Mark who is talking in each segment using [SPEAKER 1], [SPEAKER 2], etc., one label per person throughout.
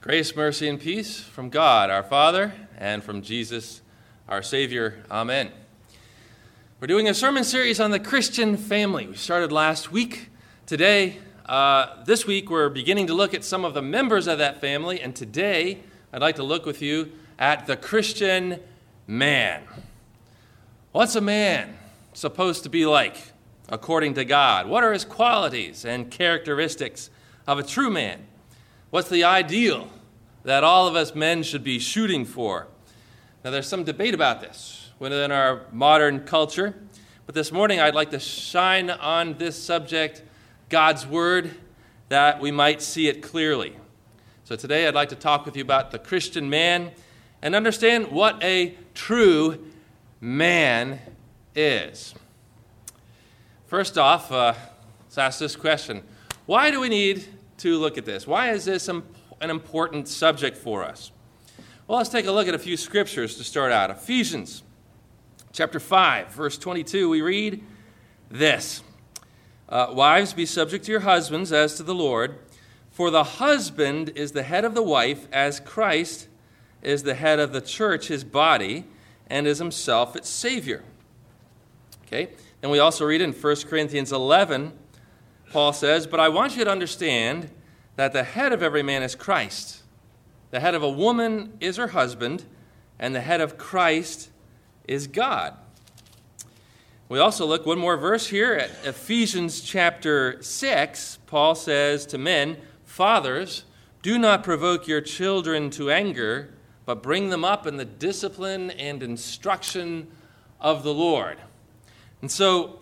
[SPEAKER 1] Grace, mercy, and peace from God, our Father, and from Jesus, our Savior. Amen. We're doing a sermon series on the Christian family. We started last week. Today, this week, we're beginning to look at some of the members of that family, and today, I'd like to look with you at the Christian man. What's a man supposed to be like, according to God? What are his qualities and characteristics of a true man? What's the ideal that all of us men should be shooting for? Now, there's some debate about this within our modern culture, but this morning I'd like to shine on this subject, God's Word, that we might see it clearly. So today I'd like to talk with you about the Christian man and understand what a true man is. First off, let's ask this question. Why do we need to look at this? Why is this an important subject for us? Well, let's take a look at a few scriptures to start out. Ephesians chapter 5, verse 22, we read this. Wives, be subject to your husbands as to the Lord, for the husband is the head of the wife, as Christ is the head of the church, his body, and is himself its Savior. Okay, and we also read in 1 Corinthians 11, Paul says, but I want you to understand that the head of every man is Christ. The head of a woman is her husband, and the head of Christ is God. We also look one more verse here at Ephesians chapter 6. Paul says to men, fathers, do not provoke your children to anger, but bring them up in the discipline and instruction of the Lord. And so,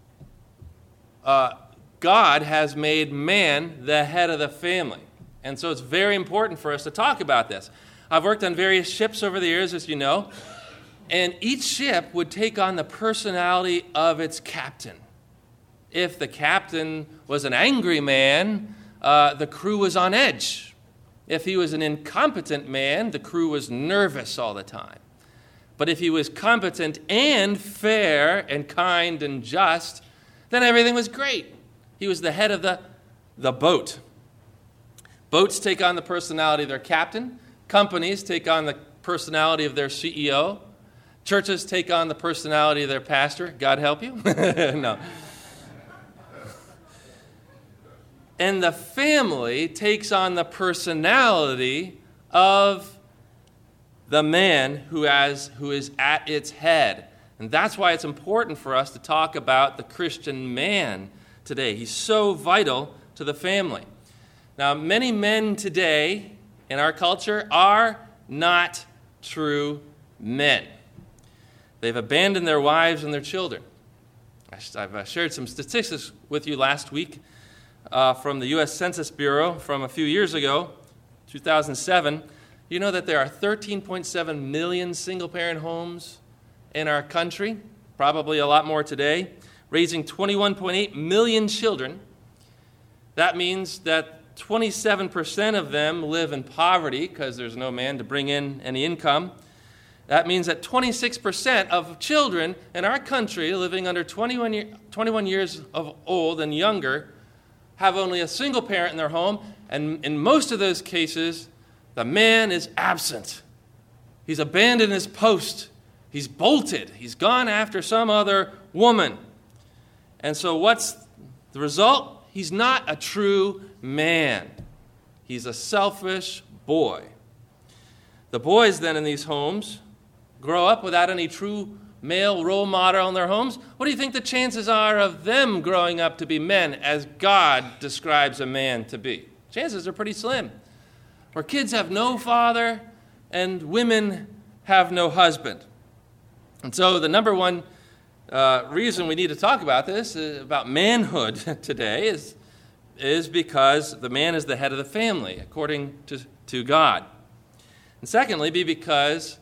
[SPEAKER 1] God has made man the head of the family. And so it's very important for us to talk about this. I've worked on various ships over the years, as you know, and each ship would take on the personality of its captain. If the captain was an angry man, the crew was on edge. If he was an incompetent man, the crew was nervous all the time. But if he was competent and fair and kind and just, then everything was great. He was the head of the boat. Boats take on the personality of their captain. Companies take on the personality of their CEO. Churches take on the personality of their pastor. God help you? No. And the family takes on the personality of the man who is at its head. And that's why it's important for us to talk about the Christian man today. He's so vital to the family. Now, many men today in our culture are not true men. They've abandoned their wives and their children. I've shared some statistics with you last week from the U.S. Census Bureau from a few years ago, 2007. You know that there are 13.7 million single-parent homes in our country, probably a lot more today, raising 21.8 million children. That means that 27% of them live in poverty because there's no man to bring in any income. That means that 26% of children in our country living under 21 years of old and younger have only a single parent in their home, and in most of those cases, the man is absent. He's abandoned his post. He's bolted. He's gone after some other woman. And so what's the result? He's not a true man. He's a selfish boy. The boys then in these homes grow up without any true male role model in their homes. What do you think the chances are of them growing up to be men as God describes a man to be? Chances are pretty slim. Where kids have no father and women have no husband. And so the number one reason we need to talk about this, about manhood today, is because the man is the head of the family, according to God. And secondly, because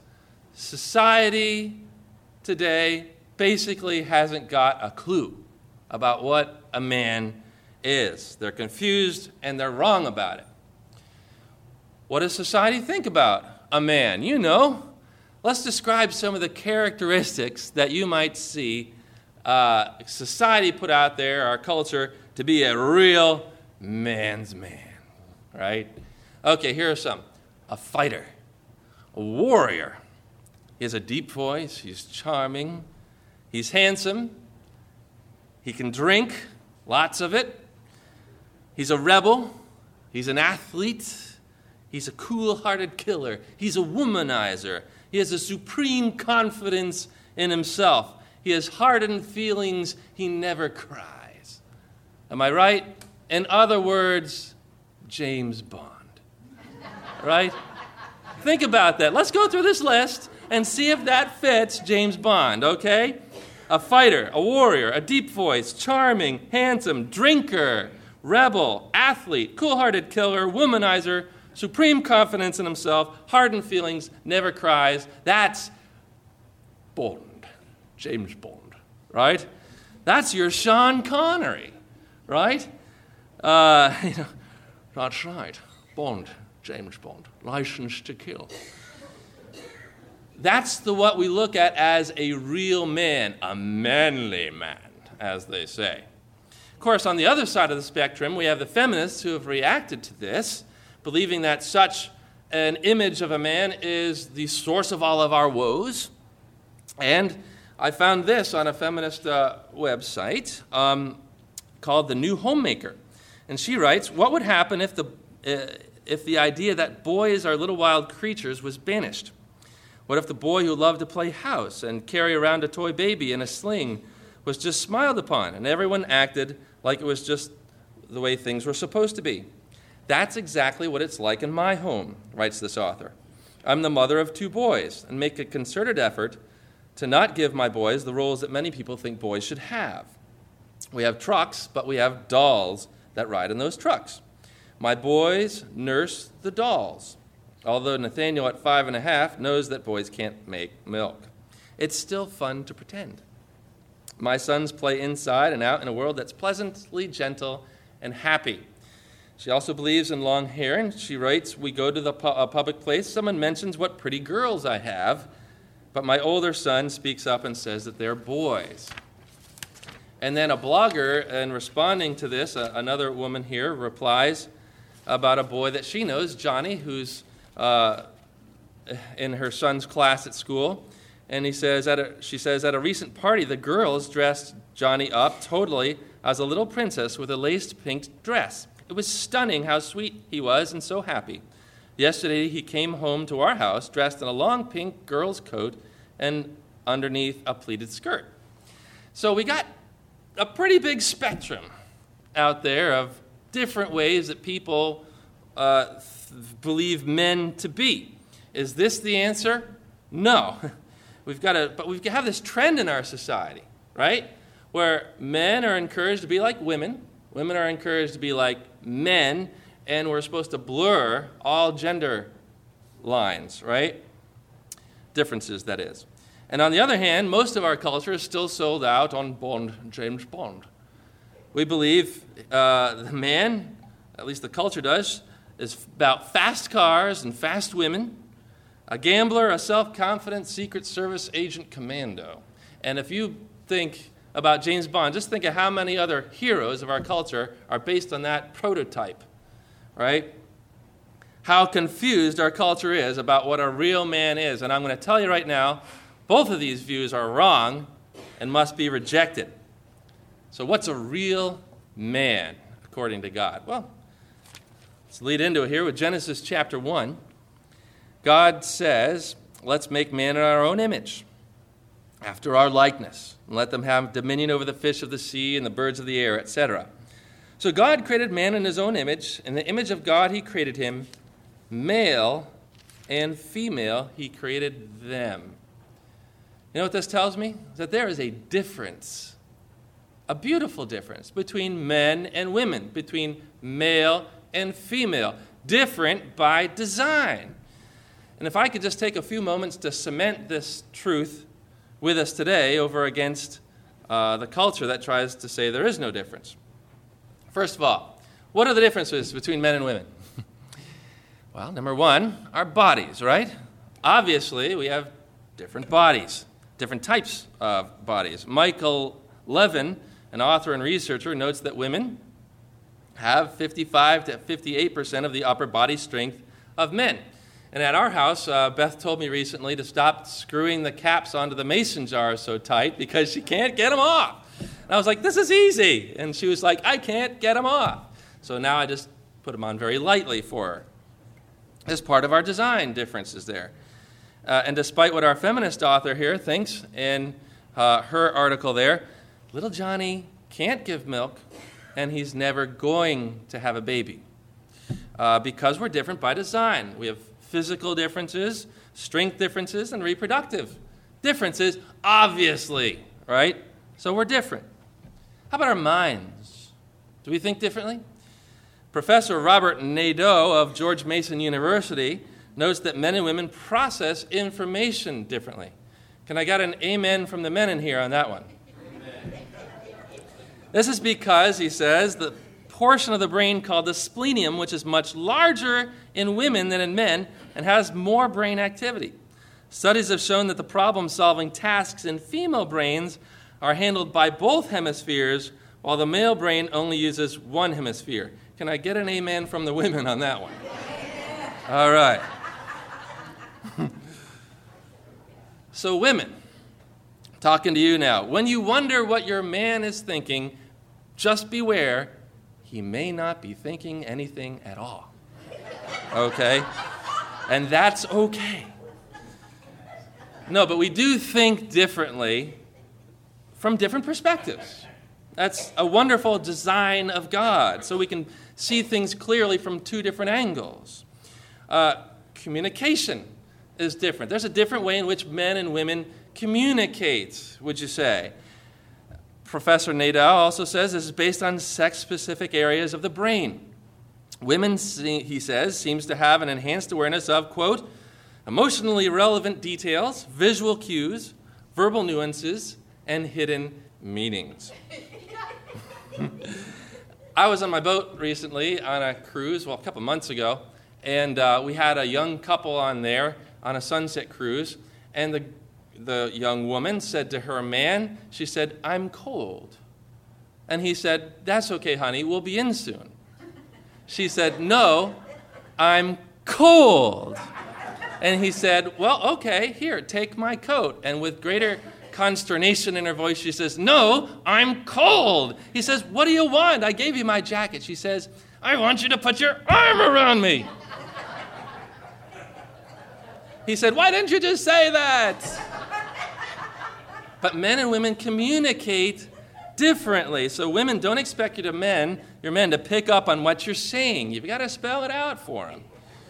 [SPEAKER 1] society today basically hasn't got a clue about what a man is. They're confused and they're wrong about it. What does society think about a man? You know. Let's describe some of the characteristics that you might see society put out there, our culture, to be a real man's man, right? Okay, here are some. a fighter, a warrior. He has a deep voice. He's charming. He's handsome. He can drink, lots of it. He's a rebel. He's an athlete. He's a cool-hearted killer. He's a womanizer. He has a supreme confidence in himself. He has hardened feelings. He never cries. Am I right? In other words, James Bond. Right? Think about that. Let's go through this list and see if that fits James Bond, okay? A fighter, a warrior, a deep voice, charming, handsome, drinker, rebel, athlete, cool-hearted killer, womanizer, supreme confidence in himself, hardened feelings, never cries. That's Bond, James Bond, right? That's your Sean Connery, right? That's right, Bond, James Bond, License to Kill. That's what we look at as a real man, a manly man, as they say. Of course, on the other side of the spectrum, we have the feminists who have reacted to this, believing that such an image of a man is the source of all of our woes. And I found this on a feminist website called The New Homemaker. And she writes, what would happen if the idea that boys are little wild creatures was banished? What if the boy who loved to play house and carry around a toy baby in a sling was just smiled upon and everyone acted like it was just the way things were supposed to be? That's exactly what it's like in my home, writes this author. I'm the mother of 2 boys and make a concerted effort to not give my boys the roles that many people think boys should have. We have trucks, but we have dolls that ride in those trucks. My boys nurse the dolls, although Nathaniel at 5.5 knows that boys can't make milk. It's still fun to pretend. My sons play inside and out in a world that's pleasantly gentle and happy. She also believes in long hair, and she writes, we go to a public place, someone mentions what pretty girls I have, but my older son speaks up and says that they're boys. And then a blogger, in responding to this, another woman here replies about a boy that she knows, Johnny, who's in her son's class at school. And she says, at a recent party, the girls dressed Johnny up totally as a little princess with a laced pink dress. It was stunning how sweet he was and so happy. Yesterday, he came home to our house dressed in a long pink girl's coat and underneath a pleated skirt. So we got a pretty big spectrum out there of different ways that people believe men to be. Is this the answer? No. But we have this trend in our society, right? Where men are encouraged to be like women, women are encouraged to be like men, and we're supposed to blur all gender lines, right? Differences, that is. And on the other hand, most of our culture is still sold out on Bond, James Bond. We believe the man, at least the culture does, is about fast cars and fast women, a gambler, a self-confident Secret Service agent commando. And if you think about James Bond, just think of how many other heroes of our culture are based on that prototype, right? How confused our culture is about what a real man is. And I'm going to tell you right now, both of these views are wrong and must be rejected. So what's a real man, according to God? Well, let's lead into it here with Genesis chapter 1. God says, let's make man in our own image, after our likeness, and let them have dominion over the fish of the sea and the birds of the air, etc. So God created man in his own image. In the image of God he created him. Male and female he created them. You know what this tells me? That there is a difference, a beautiful difference, between men and women, between male and female, different by design. And if I could just take a few moments to cement this truth with us today over against the culture that tries to say there is no difference. First of all, what are the differences between men and women? Well, number one, our bodies, right? Obviously, we have different bodies, different types of bodies. Michael Levin, an author and researcher, notes that women have 55 to 58% of the upper body strength of men. And at our house, Beth told me recently to stop screwing the caps onto the mason jars so tight because she can't get them off. And I was like, this is easy. And she was like, I can't get them off. So now I just put them on very lightly for her. As part of our design differences there. And despite what our feminist author here thinks in her article there, little Johnny can't give milk, and he's never going to have a baby. Because we're different by design. We have physical differences, strength differences, and reproductive differences, obviously, right? So we're different. How about our minds? Do we think differently? Professor Robert Nadeau of George Mason University notes that men and women process information differently. Can I get an amen from the men in here on that one? Amen. This is because, he says, the portion of the brain called the splenium, which is much larger in women than in men and has more brain activity. Studies have shown that the problem-solving tasks in female brains are handled by both hemispheres, while the male brain only uses one hemisphere. Can I get an amen from the women on that one? All right. So women, talking to you now. When you wonder what your man is thinking, just beware, he may not be thinking anything at all. Okay? And that's okay. No, but we do think differently from different perspectives. That's a wonderful design of God, so we can see things clearly from two different angles. Communication is different. There's a different way in which men and women communicate, would you say? Professor Nadeau also says this is based on sex-specific areas of the brain. Women, he says, seems to have an enhanced awareness of, quote, emotionally relevant details, visual cues, verbal nuances, and hidden meanings. I was on my boat recently on a cruise, a couple months ago, and we had a young couple on there on a sunset cruise, and the young woman said to her man, she said, I'm cold. And he said, that's okay, honey, we'll be in soon. She said, no, I'm cold. And he said, well, okay, here, take my coat. And with greater consternation in her voice, she says, no, I'm cold. He says, what do you want? I gave you my jacket. She says, I want you to put your arm around me. He said, why didn't you just say that? But men and women communicate differently. So women, don't expect your men to pick up on what you're saying. You've got to spell it out for them.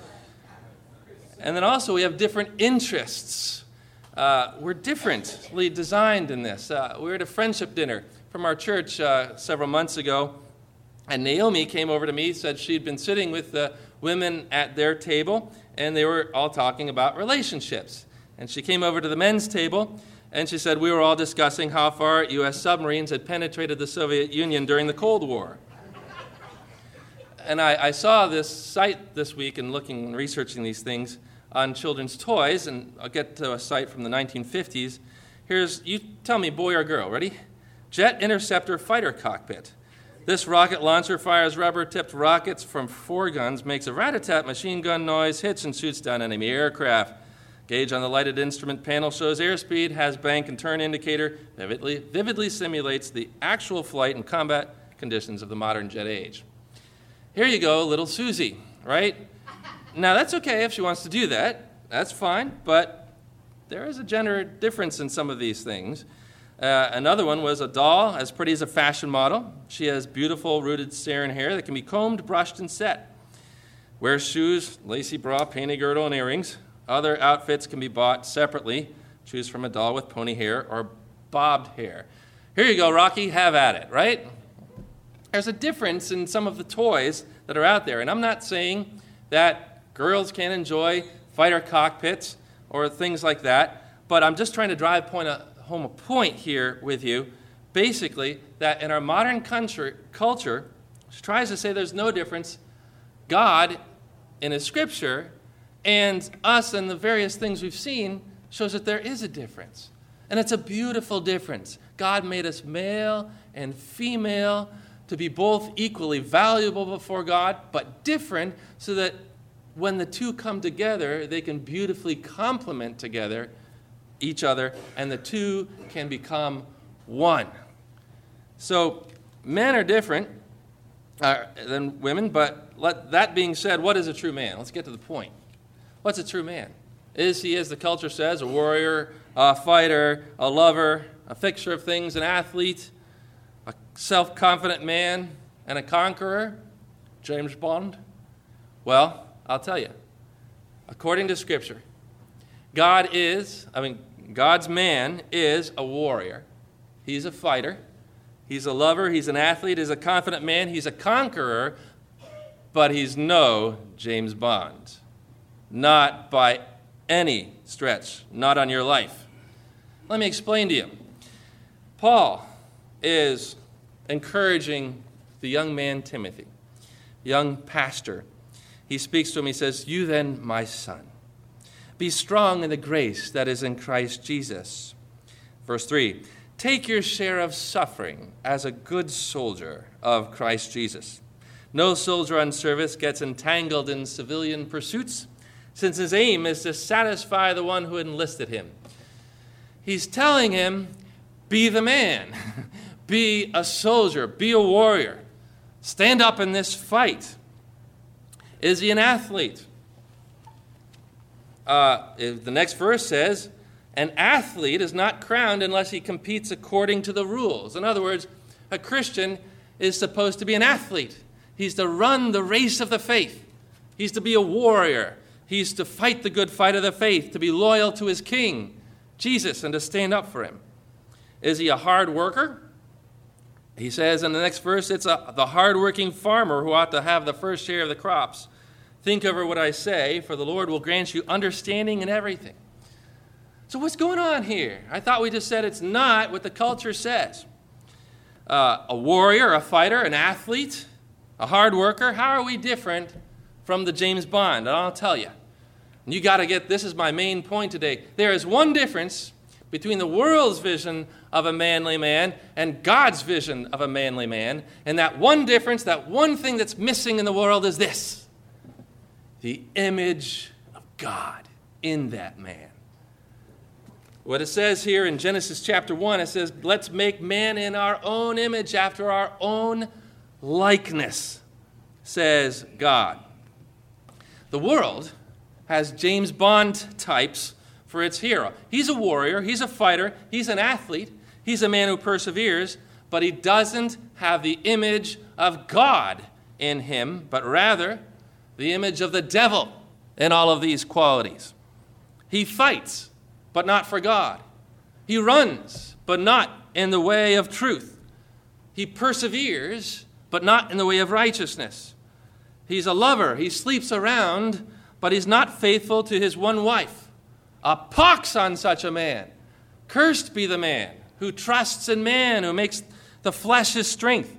[SPEAKER 1] And then also we have different interests. We're differently designed in this. We were at a friendship dinner from our church several months ago, and Naomi came over to me, said she'd been sitting with the women at their table, and they were all talking about relationships. And she came over to the men's table, and she said we were all discussing how far U.S. submarines had penetrated the Soviet Union during the Cold War. And I saw this site this week in looking and researching these things on children's toys, and I'll get to a site from the 1950s. You tell me, boy or girl, ready? Jet Interceptor Fighter Cockpit. This rocket launcher fires rubber-tipped rockets from 4 guns, makes a rat-a-tat machine gun noise, hits and shoots down enemy aircraft. Gauge on the lighted instrument panel shows airspeed, has bank and turn indicator, vividly simulates the actual flight and combat conditions of the modern jet age. Here you go, little Susie, right? Now, that's okay if she wants to do that. That's fine, but there is a gender difference in some of these things. Another one was a doll, as pretty as a fashion model. She has beautiful rooted Saran hair that can be combed, brushed, and set. Wears shoes, lacy bra, panty girdle, and earrings. Other outfits can be bought separately. Choose from a doll with pony hair or bobbed hair. Here you go, Rocky, have at it, right? There's a difference in some of the toys that are out there, and I'm not saying that girls can't enjoy fighter cockpits or things like that, but I'm just trying to drive home a point here with you, basically, that in our modern culture, which tries to say there's no difference, God in His Scripture and us and the various things we've seen shows that there is a difference. And it's a beautiful difference. God made us male and female to be both equally valuable before God, but different so that when the two come together, they can beautifully complement together each other, and the two can become one. So men are different than women, but that being said, what is a true man? Let's get to the point. What's a true man? Is he, as the culture says, a warrior, a fighter, a lover, a fixer of things, an athlete, a self-confident man, and a conqueror? James Bond? Well, I'll tell you. According to Scripture, God's man is a warrior. He's a fighter. He's a lover. He's an athlete. He's a confident man. He's a conqueror. But he's no James Bond. Not by any stretch. Not on your life. Let me explain to you. Paul is encouraging the young man Timothy, young pastor. He speaks to him. He says, "You then, my son, be strong in the grace that is in Christ Jesus." Verse 3, "Take your share of suffering as a good soldier of Christ Jesus. No soldier on service gets entangled in civilian pursuits, since his aim is to satisfy the one who enlisted him." He's telling him, be the man. Be a soldier. Be a warrior. Stand up in this fight. Is he an athlete? The next verse says, "An athlete is not crowned unless he competes according to the rules." In other words, a Christian is supposed to be an athlete. He's to run the race of the faith. He's to be a warrior. He's to fight the good fight of the faith, to be loyal to his king, Jesus, and to stand up for him. Is he a hard worker? He says in the next verse, it's the hard-working farmer who ought to have the first share of the crops. "Think over what I say, for the Lord will grant you understanding in everything." So what's going on here? I thought we just said it's not what the culture says. A warrior, a fighter, an athlete, a hard worker. How are we different from the James Bond? And I'll tell you. And you got to get, this is my main point today. There is one difference between the world's vision of a manly man and God's vision of a manly man. And that one difference, that one thing that's missing in the world is this: the image of God in that man. What it says here in Genesis chapter 1, it says, "Let's make man in our own image, after our own likeness," says God. The world has James Bond types for its hero. He's a warrior, he's a fighter, he's an athlete, he's a man who perseveres, but he doesn't have the image of God in him, but rather the image of the devil in all of these qualities. He fights, but not for God. He runs, but not in the way of truth. He perseveres, but not in the way of righteousness. He's a lover. He sleeps around, but he's not faithful to his one wife. A pox on such a man. Cursed be the man who trusts in man, who makes the flesh his strength.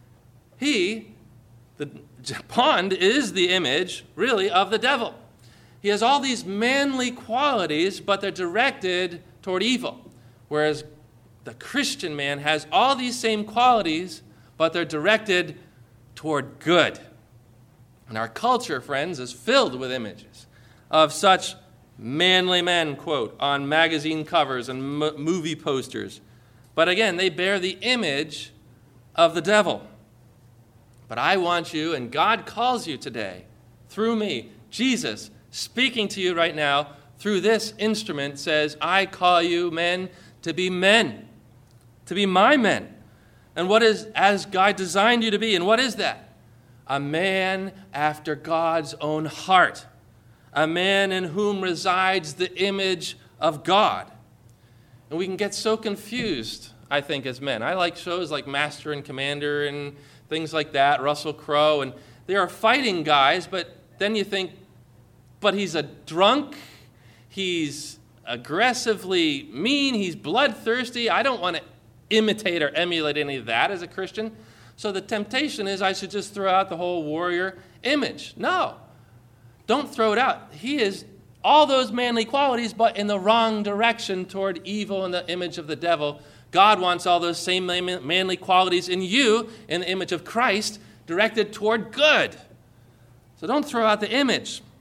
[SPEAKER 1] Bond is the image, really, of the devil. He has all these manly qualities, but they're directed toward evil. Whereas the Christian man has all these same qualities, but they're directed toward good. And our culture, friends, is filled with images of such manly men, quote, on magazine covers and movie posters. But again, they bear the image of the devil. But I want you, and God calls you today, through me, Jesus, speaking to you right now, through this instrument, says, I call you men, to be my men. And what is, as God designed you to be, and what is that? A man after God's own heart. A man in whom resides the image of God. And we can get so confused, I think, as men. I like shows like Master and Commander and things like that, Russell Crowe, and they are fighting guys, but then you think, but he's a drunk, he's aggressively mean, he's bloodthirsty. I don't want to imitate or emulate any of that as a Christian. So the temptation is I should just throw out the whole warrior image. No. Don't throw it out. He is all those manly qualities, but in the wrong direction toward evil and the image of the devil. God wants all those same manly qualities in you, in the image of Christ, directed toward good. So don't throw out the image.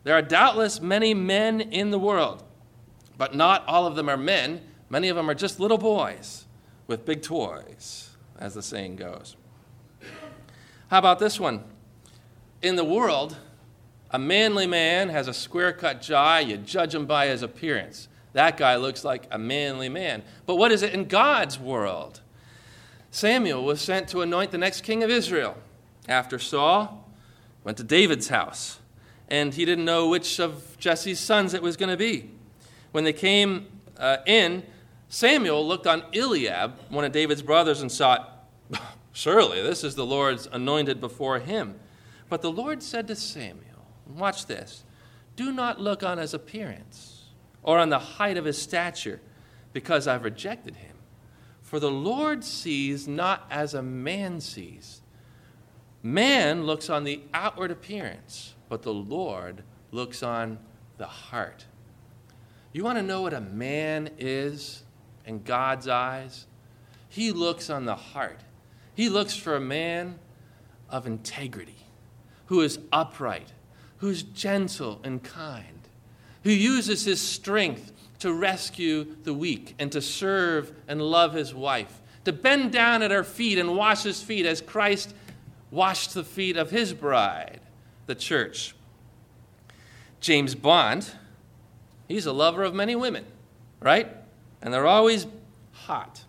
[SPEAKER 1] There are doubtless many men in the world, but not all of them are men. Many of them are just little boys with big toys, as the saying goes. How about this one? In the world, a manly man has a square-cut jaw. You judge him by his appearance. That guy looks like a manly man. But what is it in God's world? Samuel was sent to anoint the next king of Israel. After Saul went to David's house, and he didn't know which of Jesse's sons it was going to be. When they came in, Samuel looked on Eliab, one of David's brothers, and thought, surely this is the Lord's anointed before him. But the Lord said to Samuel, watch this, do not look on his appearance or on the height of his stature, because I've rejected him. For the Lord sees not as a man sees. Man looks on the outward appearance, but the Lord looks on the heart. You want to know what a man is in God's eyes? He looks on the heart. He looks for a man of integrity, who is upright, who's gentle and kind, who uses his strength to rescue the weak and to serve and love his wife, to bend down at her feet and wash his feet as Christ washed the feet of his bride, the church. James Bond, he's a lover of many women, right? And they're always hot.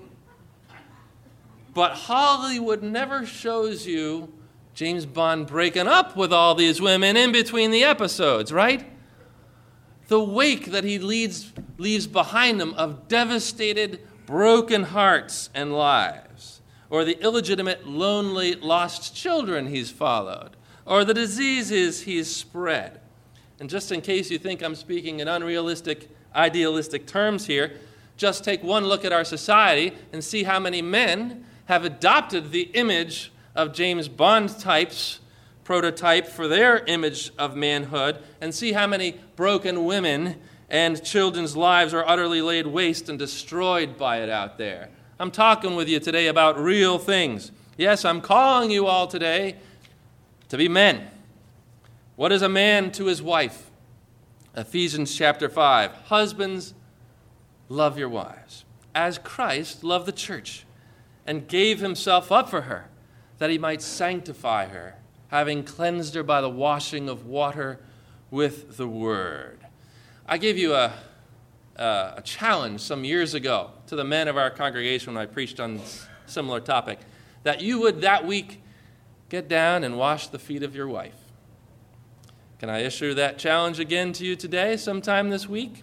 [SPEAKER 1] But Hollywood never shows you James Bond breaking up with all these women in between the episodes, right? The wake that he leaves behind him of devastated, broken hearts and lives, or the illegitimate, lonely, lost children he's followed, or the diseases he's spread. And just in case you think I'm speaking in unrealistic, idealistic terms here, just take one look at our society and see how many men have adopted the image of James Bond types, prototype for their image of manhood, and see how many broken women and children's lives are utterly laid waste and destroyed by it out there. I'm talking with you today about real things. Yes, I'm calling you all today to be men. What is a man to his wife? Ephesians chapter 5. Husbands, love your wives, as Christ loved the church and gave himself up for her, that he might sanctify her, having cleansed her by the washing of water with the word. I gave you a challenge some years ago to the men of our congregation when I preached on a similar topic, that you would that week get down and wash the feet of your wife. Can I issue that challenge again to you today, sometime this week?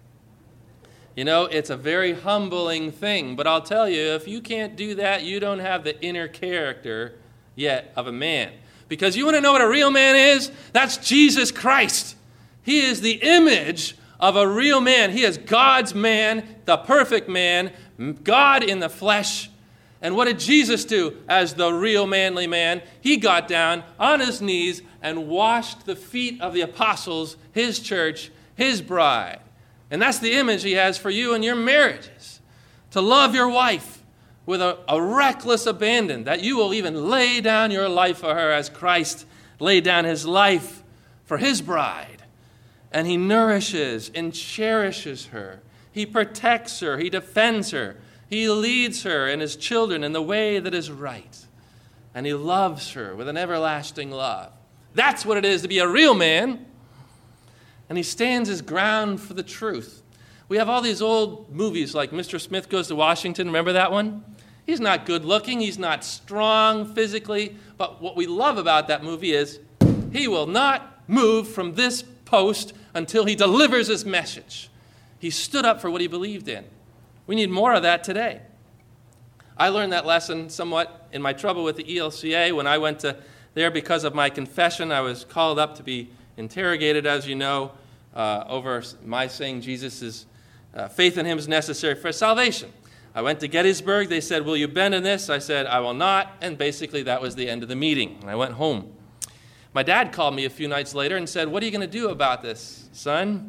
[SPEAKER 1] You know, it's a very humbling thing, but I'll tell you, if you can't do that, you don't have the inner character yet of a man. Because you want to know what a real man is? That's Jesus Christ. He is the image of a real man. He is God's man, the perfect man, God in the flesh. And what did Jesus do as the real manly man? He got down on his knees and washed the feet of the apostles, his church, his bride. And that's the image he has for you in your marriages. To love your wife with a reckless abandon, that you will even lay down your life for her as Christ laid down his life for his bride. And he nourishes and cherishes her. He protects her. He defends her. He leads her and his children in the way that is right. And he loves her with an everlasting love. That's what it is to be a real man. And he stands his ground for the truth. We have all these old movies like Mr. Smith Goes to Washington. Remember that one? He's not good looking. He's not strong physically. But what we love about that movie is he will not move from this post until he delivers his message. He stood up for what he believed in. We need more of that today. I learned that lesson somewhat in my trouble with the ELCA. When I went to there because of my confession, I was called up to be interrogated, as you know, over my saying Jesus' faith in him is necessary for salvation. I went to Gettysburg. They said, will you bend in this? I said, I will not. And basically that was the end of the meeting. And I went home. My dad called me a few nights later and said, what are you going to do about this, son?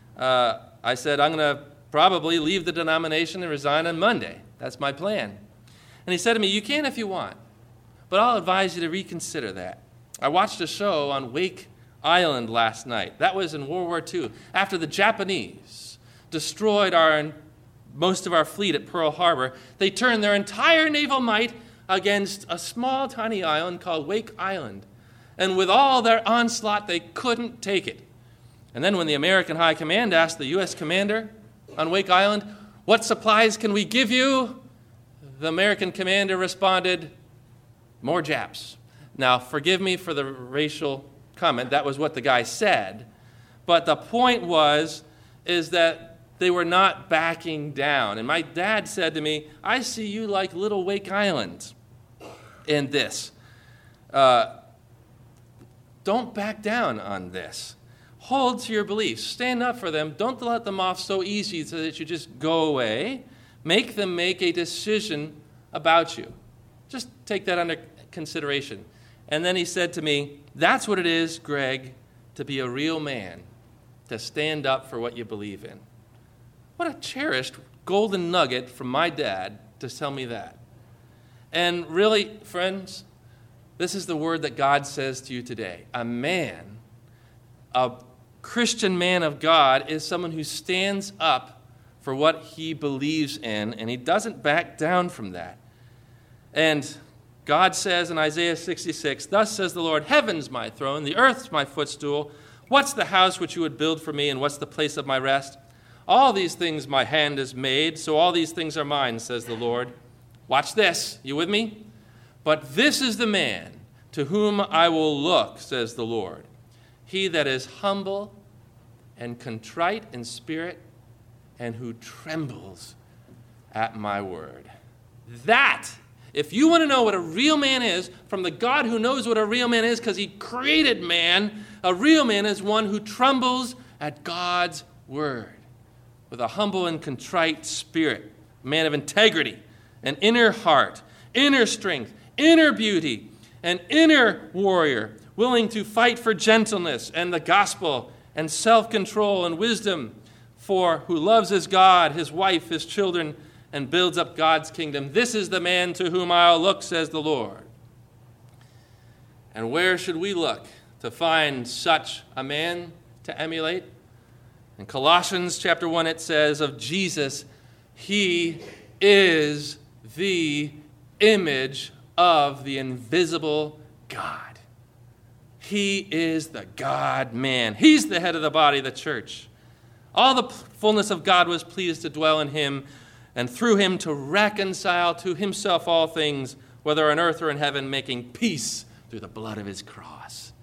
[SPEAKER 1] I said, I'm going to probably leave the denomination and resign on Monday. That's my plan. And he said to me, you can if you want, but I'll advise you to reconsider that. I watched a show on Wake Island last night. That was in World War II, after the Japanese destroyed most of our fleet at Pearl Harbor. They turned their entire naval might against a small, tiny island called Wake Island. And with all their onslaught, they couldn't take it. And then when the American High Command asked the U.S. commander on Wake Island, "What supplies can we give you?" the American commander responded, "More Japs." Now, forgive me for the racial comment. That was what the guy said. But the point is that they were not backing down. And my dad said to me, "I see you like little Wake Island in this. Don't back down on this. Hold to your beliefs. Stand up for them. Don't let them off so easy so that you just go away. Make them make a decision about you. Just take that under consideration." And then he said to me, "That's what it is, Greg, to be a real man, to stand up for what you believe in." What a cherished golden nugget from my dad to tell me that. And really, friends, this is the word that God says to you today. A Christian man of God, is someone who stands up for what he believes in, and he doesn't back down from that. And God says in Isaiah 66, "Thus says the Lord, heaven's my throne, the earth's my footstool. What's the house which you would build for me, and what's the place of my rest? All these things my hand has made, so all these things are mine, says the Lord." Watch this. You with me? "But this is the man to whom I will look, says the Lord. He that is humble and contrite in spirit, and who trembles at my word." That, if you want to know what a real man is, from the God who knows what a real man is because he created man, a real man is one who trembles at God's word with a humble and contrite spirit, a man of integrity, an inner heart, inner strength, inner beauty, an inner warrior, willing to fight for gentleness and the gospel and self-control and wisdom, for who loves his God, his wife, his children, and builds up God's kingdom. This is the man to whom I'll look, says the Lord. And where should we look to find such a man to emulate? In Colossians chapter 1, it says of Jesus, he is the image of the invisible God. He is the God-man. He's the head of the body, the church. All the fullness of God was pleased to dwell in him, and through him to reconcile to himself all things, whether on earth or in heaven, making peace through the blood of his cross.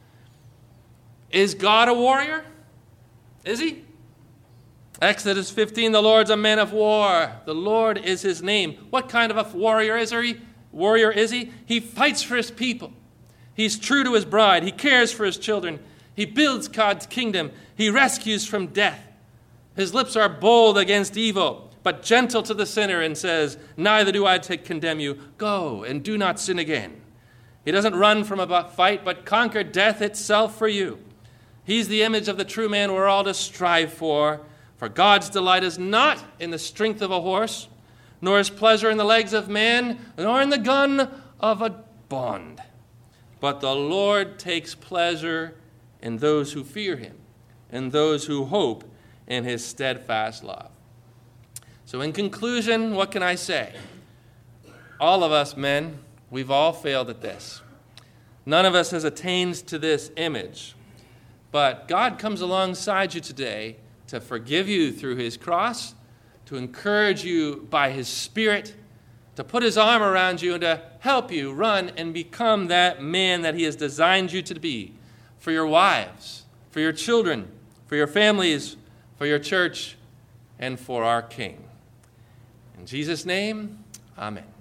[SPEAKER 1] Is God a warrior? Is he? Exodus 15, the Lord's a man of war. The Lord is his name. What kind of a warrior is he? He fights for his people. He's true to his bride. He cares for his children. He builds God's kingdom. He rescues from death. His lips are bold against evil, but gentle to the sinner, and says, neither do I condemn you. Go and do not sin again. He doesn't run from a fight, but conquer death itself for you. He's the image of the true man we're all to strive for. For God's delight is not in the strength of a horse, nor his pleasure in the legs of man, nor in the gun of a bond. But the Lord takes pleasure in those who fear him, and those who hope in his steadfast love. So in conclusion, what can I say? All of us men, we've all failed at this. None of us has attained to this image. But God comes alongside you today to forgive you through his cross, to encourage you by his Spirit, to put his arm around you and to help you run and become that man that he has designed you to be, for your wives, for your children, for your families, for your church, and for our King. In Jesus' name, amen.